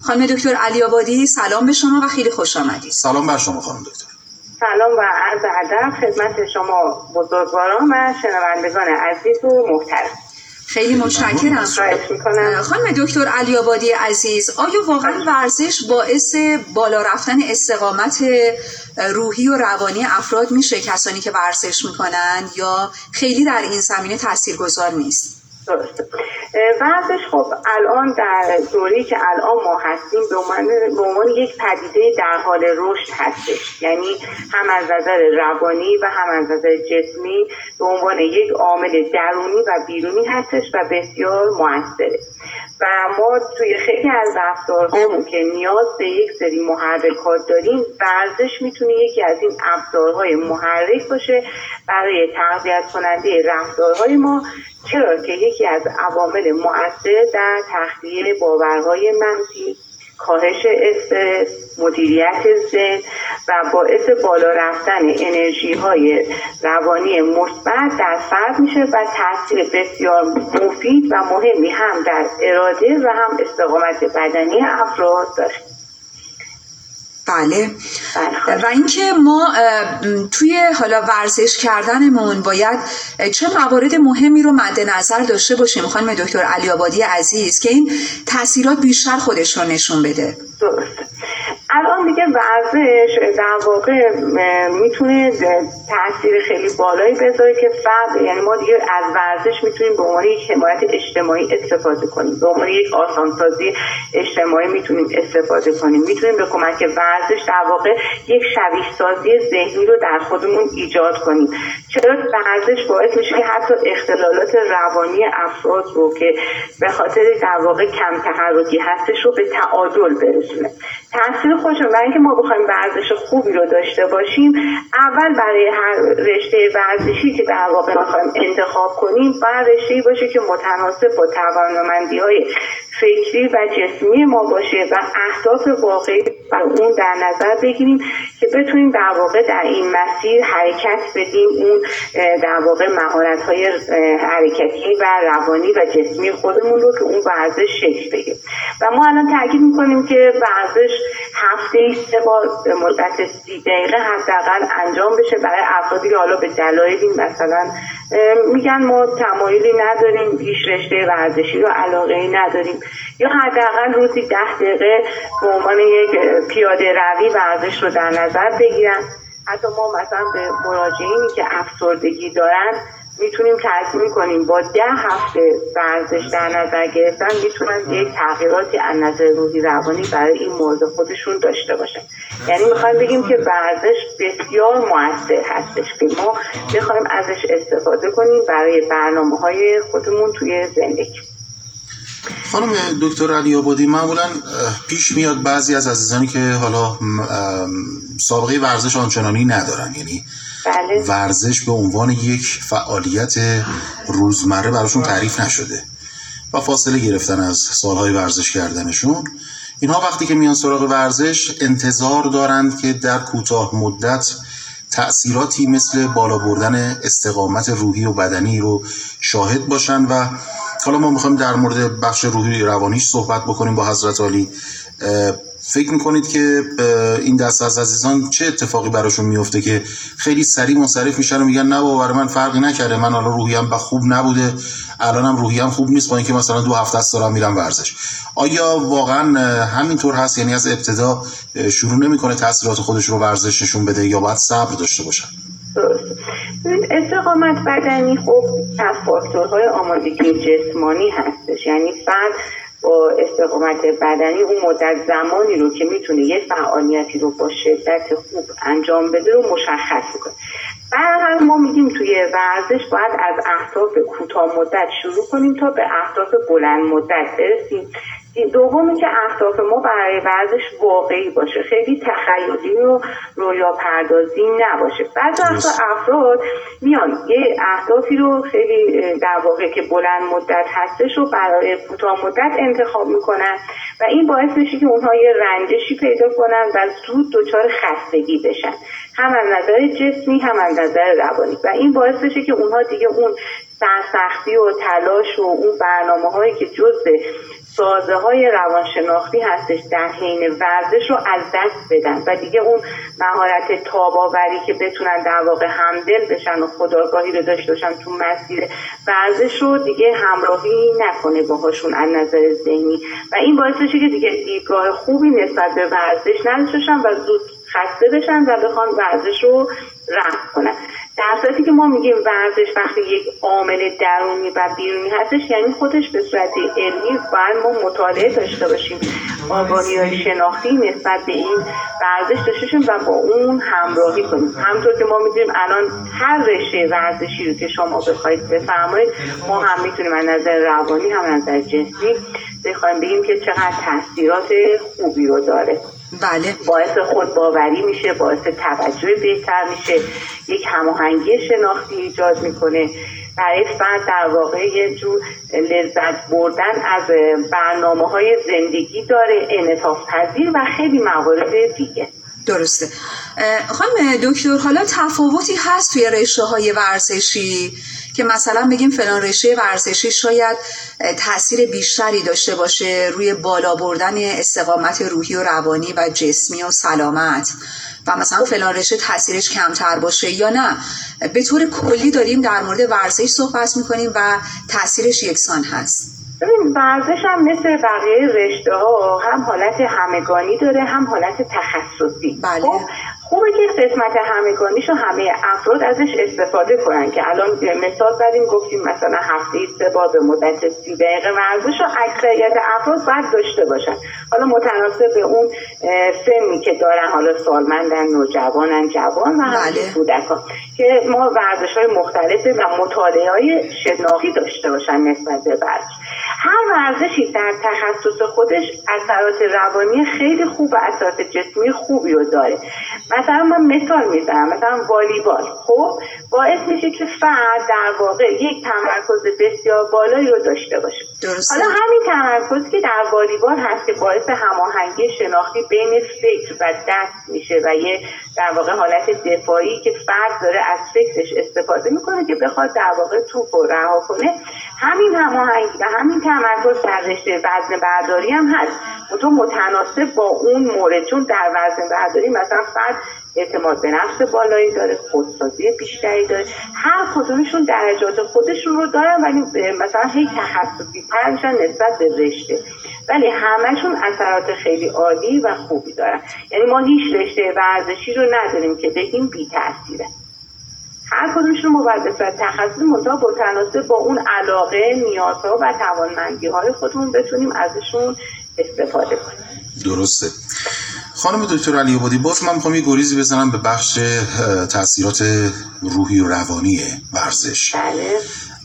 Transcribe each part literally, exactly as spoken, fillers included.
خانم دکتر علی‌آبادی سلام به شما و خیلی خوش آمدید. سلام بر شما خانم دکتر. سلام و عرض ادب خدمت شما بزرگواران و شنوندگان عزیز و محترم. خیلی متشکرم. خانم دکتر علی‌آبادی عزیز، آیا واقعا ورزش باعث بالا رفتن استقامت روحی و روانی افراد میشه کسانی که ورزش میکنن یا خیلی در این زمینه تاثیرگذار نیست؟ درسته. ورزش خب الان در دوری که الان ما هستیم به عنوان به عنوان یک پدیده در حال رشد هستش، یعنی هم از نظر روانی و هم از نظر جسمی به عنوان یک عامل درونی و بیرونی هستش و بسیار موثره و ما توی خیلی از رفتارهامون که نیاز به یک سری محرکات داریم، ورزش میتونه یکی از این ابزارهای محرک باشه برای تقویت کننده رفتارهای ما، چرا که یکی از عوامل مؤثر در تخلیه باورهای منفی، کاهش استرس، مدیریت ذهن و باعث بالا رفتن انرژی های روانی مثبت در فرد میشه و تاثیر بسیار مفید و مهمی هم در اراده و هم استقامت بدنی افراد داره. بله. و اینکه ما توی حالا ورزش کردنمون باید چه موارد مهمی رو مد نظر داشته باشیم خانم دکتر علی‌آبادی عزیز که این تاثیرات بیشتر خودش رو نشون بده؟ درسته. الان دیگه ورزش در واقع میتونه تاثیر خیلی بالایی بذاره که فرد، یعنی ما دیگه از ورزش میتونیم به عنوان یک حمایت اجتماعی استفاده کنیم، به عنوان یک آسانسازی اجتماعی میتونیم استفاده کنیم، میتونیم به کمک ورزش در واقع یک شبیه سازی ذهنی رو در خودمون ایجاد کنیم. چرا ورزش باعث میشه که حتی اختلالات روانی افراد رو که به خاطر در واقع کم تحرکی هستش رو به تعادل برسونه. تاثیر خوشه برای اینکه ما بخوایم ورزش خوبی رو داشته باشیم، اول برای هر رشته ورزشی که در واقع می‌خوایم انتخاب کنیم باید رشته‌ای باشه که متناسب با توانمندی‌های فکری و جسمی ما باشه و اهداف واقعی بر اون در نظر بگیریم که بتونیم در واقع در این مسیر حرکت بدیم، اون در واقع مهارت‌های حرکتی و روانی و جسمی خودمون رو که اون ورزش شکل بگیره. و ما الان تاکید می‌کنیم که ورزش هفته‌ای سه بار به مدت سی دقیقه حداقل انجام بشه برای افرادی که حالا به دلایلی مثلا میگن ما تمایلی نداریم، هیچ رشته ورزشی رو علاقه‌ای نداریم، یا حداقل روزی ده دقیقه به عنوان یک پیاده روی ورزش رو در نظر بگیرن. حتی ما مثلا به مراجعینی که افسردگی دارن میتونیم تصمیم کنیم با ده هفته ورزش در نظر گرفتن میتونن یک تغییراتی از نظر روحی روانی برای این مورد خودشون داشته باشن. یعنی میخوایم بگیم که ورزش بسیار موثر هستش که ما میخوایم ازش استفاده کنیم برای برنامه‌های خودمون توی زندگی. خانم دکتر علی‌آبادی، معمولا پیش میاد بعضی از عزیزانی که حالا سابقه ورزش آنچنانی ندارن، یعنی بله. ورزش به عنوان یک فعالیت روزمره براشون تعریف نشده و فاصله گرفتن از سالهای ورزش کردنشون، اینها وقتی که میان سراغ ورزش انتظار دارند که در کوتاه مدت تأثیراتی مثل بالا بردن استقامت روحی و بدنی رو شاهد باشن و حالا ما میخوایم در مورد بخش روحی روانیش صحبت بکنیم با حضرت عالی. فکر میکنید که این دست از عزیزان چه اتفاقی براشون میفته که خیلی سریع منصرف میشن و میگن نه بابا برای من فرقی نکرده، من حالا روحیم با خوب نبوده، الانم روحیم خوب نیست با اینکه مثلا دو هفته است دارم میرم ورزش؟ آیا واقعا همینطور هست؟ یعنی از ابتدا شروع نمیکنه تاثیرات خودش رو ورزش نشون بده یا باید صبر داشته باشن؟ درست. استقامت بدنی خب از فاکتورهای آمادگی جسمانی هستش، یعنی فرد با استقامت بدنی اون مدت زمانی رو که میتونه یه فعالیتی رو با شدت خوب انجام بده رو مشخص کنه. برای ما میگیم توی ورزش باید از اهداف کوتاه مدت شروع کنیم تا به اهداف بلند مدت برسیم. دومی که اهداف ما برای ورزش واقعی باشه، خیلی تخیلی و رویا پردازی نباشه. بعضی وقتا افراد میان یه اهدافی رو خیلی در واقع که بلند مدت هستش رو برای کوتاه مدت انتخاب میکنن و این باعث میشه که اونها یه رنجشی پیدا کنن و زود دچار خستگی بشن، هم از نظر جسمی هم از نظر روانی، و این باعث بشه که اونها دیگه اون سرسختی و تلاش و اون برنامه هایی که جزء سازه های روانشناختی هستش در حین ورزش رو از دست بدن و دیگه اون مهارت تاباوری که بتونن در واقع همدل بشن و خودآگاهی رو داشته باشن تو مسیر ورزش رو دیگه همراهی نکنه باهاشون از نظر ذهنی و این باعث میشه که دیگه دیدگاه خوبی نسبت به ورزش نداشته باشن و زود خسته بشن و بخوان ورزش رو رفع کنن. در صورتی که ما میگیم ورزش وقتی یک عامل درونی و بیرونی هستش یعنی خودش به صورت علمی باید ما مطالعه داشته باشیم، آگاهی‌های شناختی نسبت به این ورزش داشته باشیم و با اون همراهی کنیم. همونطور که ما میدونیم الان هر رشته ورزشی رو که شما بخواید بفرمایید ما هم میتونیم از نظر روانی هم از نظر جسمی بخوایم بگیم که چقدر تاثیرات خوبی رو داره. بله. باعث خودباوری میشه، باعث توجه بهتر میشه، یک هماهنگی شناختی ایجاد میکنه، برای فرد در واقع یه جور لذت بردن از برنامه‌های زندگی داره، انعطاف پذیر و خیلی موارد دیگه. درسته. خانم دکتر حالا تفاوتی هست توی رشته‌های ورزشی که مثلا بگیم فلان رشته ورزشی شاید تاثیر بیشتری داشته باشه روی بالا بردن استقامت روحی و روانی و جسمی و سلامت و مثلا فلان رشته تاثیرش کمتر باشه یا نه به طور کلی داریم در مورد ورزش صحبت میکنیم و تاثیرش یکسان هست؟ ببین ورزش هم مثل بقیه رشته ها هم حالت همگانی داره هم حالت تخصصی. بله. خب خوبه که قسمت همگانیشو همه افراد ازش استفاده کنن که الان مثال زدیم گفتیم مثلا هفته سه بار به مدت سی دقیقه ورزش رو اکثریت افراد باید داشته باشن، حالا متناسب به اون سنی که دارن، حالا سالمندن، نوجوانن، جوان و بله. کودکان، که ما ورزش‌های مختلف و مطالعه‌های شناختی داشته باشن نسبت به ورزش. هر ورزشی در تخصص خودش اثرات روانی خیلی خوب و اثرات جسمی خوبی رو داره. مثلا من مثال میزنم، مثلا والیبال خب باعث میشه که فرد در واقع یک تمرکز بسیار بالایی رو داشته باشه. درسته. حالا همین تمرکزی که در والیبال هست که باعث هماهنگی شناختی بین فکر و دست میشه و یه در واقع حالت دفاعی که فرد داره از فکرش استفاده میکنه که بخواد در واقع توپ رو رها کنه، همین هماهنگی و همین تمرکز در رشته وزن برداری هم هست، تو متناسب با اون مورد، چون در وزن برداری مثلا فرد اعتماد به نفس بالایی داره، خودسازی بیشتری داره، هر کدومشون درجات خودشون رو دارن ولی مثلا هی تخصصی تر میشن نسبت به رشته، ولی همشون اثرات خیلی عالی و خوبی دارن. یعنی ما هیچ رشته ورزشی رو نداریم که بگیم بی تاثیره، هر کدومشون ما باید به صورت تخصصی مطابق متناسب با اون علاقه، نیازها و توانمندی‌های خودمون بتونیم ازشون استفاده کنیم. درسته. خانم دکتر علی‌آبادی، باز من میخوام یه گریزی بزنم به بخش تاثیرات روحی و روانی ورزش. بله.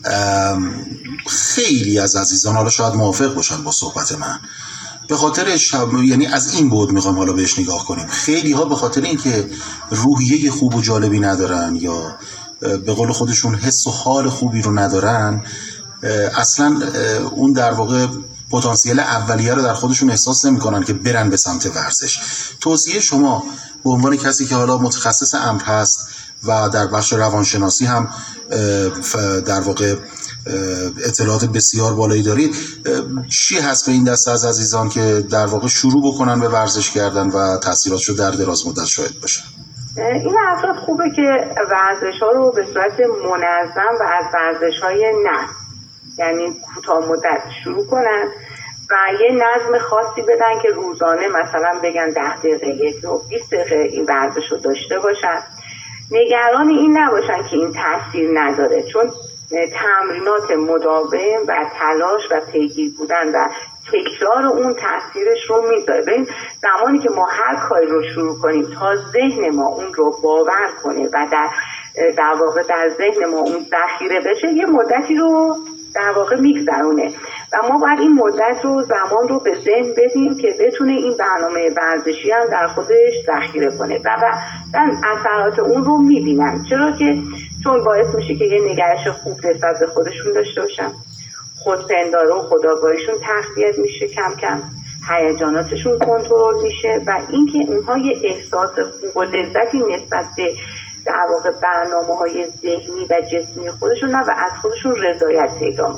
خیلی از عزیزان حالا شاید موافق باشن با صحبت من، به خاطر شب... یعنی از این بود میخوام حالا بهش نگاه کنیم. خیلی ها به خاطر اینکه روحیه خوب و جالبی ندارن یا به قول خودشون حس و حال خوبی رو ندارن، اصلا اون در واقع پتانسیل اولیه رو در خودشون احساس نمی‌کنن که برن به سمت ورزش. توصیه شما به عنوان کسی که حالا متخصص امر هست و در بخش روانشناسی هم در واقع اطلاعات بسیار بالایی دارید، چی هست به این دسته از عزیزان که در واقع شروع بکنن به ورزش کردن و تاثیراتشو در دراز مدت شاهد باشن؟ این افراد خوبه که ورزش‌ها رو به صورت منظم و از ورزش‌های نفس، یعنی کوتاه مدت شروع کنن و یه نظم خاصی بدن که روزانه مثلا بگن ده دقیقه، یک رو بیست دقیقه این ورزش رو داشته باشن. نگران این نباشن که این تاثیر نداره، چون تمرینات مداوم و تلاش و پیگیر بودن و تکرار اون تاثیرش رو میذاره. ببین زمانی که ما هر کاری رو شروع کنیم تا ذهن ما اون رو باور کنه و در در واقع در ذهن ما اون ذخیره بشه، یه مدتی رو در واقع میگذرونه و ما باید این مدت رو زمان رو به ذهن بدیم که بتونه این برنامه ورزشی هم در خودش ذخیره کنه و بعدن اثرات اون رو میبینن. چرا که چون باعث میشه که یه نگرش خوب نسبت به خودشون داشته باشن، خودپنداری و خودآگاهیشون تقویت میشه، کم کم هیجاناتشون کنترل میشه و اینکه اونها یه احساس خوب و لذتی نسبت به در واقع برنامه‌های ذهنی و جسمی خودشون و از خودشون رضایت پیدا می‌کنن.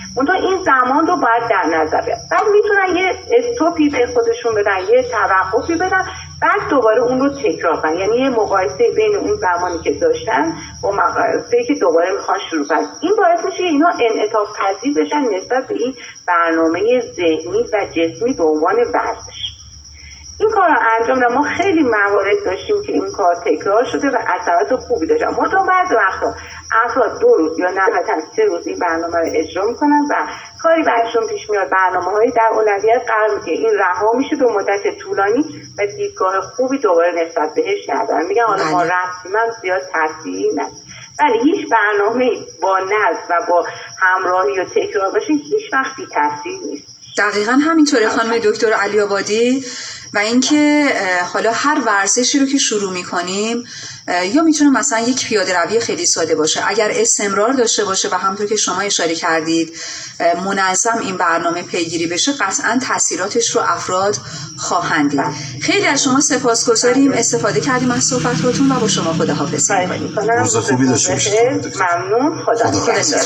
منتها این زمان رو باید در نظر بگیرن. بعد میتونن یه استوپی به خودشون بدن، یه توقفی بدن، بعد دوباره اون رو تکرار کنن. یعنی یه مقایسه بین اون زمانی که داشتن با مقایسه‌ای که دوباره میخوان شروع کنن. این باعث میشه اینا انعطاف پذیر بشن نسبت به این برنامه ذهنی و جسمی به عنوان ورزش. این کار رو انجام دادن. ما خیلی موارد داشتیم که این کار تکرار شده و اثرات خوبی داشتن. منتها بعضی وقتا افراد دو روز یا نهایتاً سه روز این برنامه رو اجرا میکنن و کاری برشون پیش میاد، برنامه‌هایی در اولویت قرار میگیره، این رها میشه به مدت طولانی و دیدگاه خوبی دوباره نسبت بهش ندارن. میگن حالا ما رفتیم هم زیاد تاثیری نداره. ولی هیچ برنامه با نظم و با همراهی و تکرار باشه هیچ وقت بی تاثیر نیست. دقیقاً همینطوره خانم دکتر علی‌آبادی. و اینکه حالا هر ورزشی رو که شروع می‌کنیم یا میتونه مثلا یک پیاده روی خیلی ساده باشه، اگر استمرار داشته باشه و همونطور که شما اشاره کردید منظم این برنامه پیگیری بشه، قطعاً تاثیراتش رو افراد خواهند دید. خیلی از شما سپاسگزاریم، استفاده کردیم از صحبت‌هاتون و با شما خداحافظی می‌کنیم. روز خوبی داشته باشید. ممنون. خدا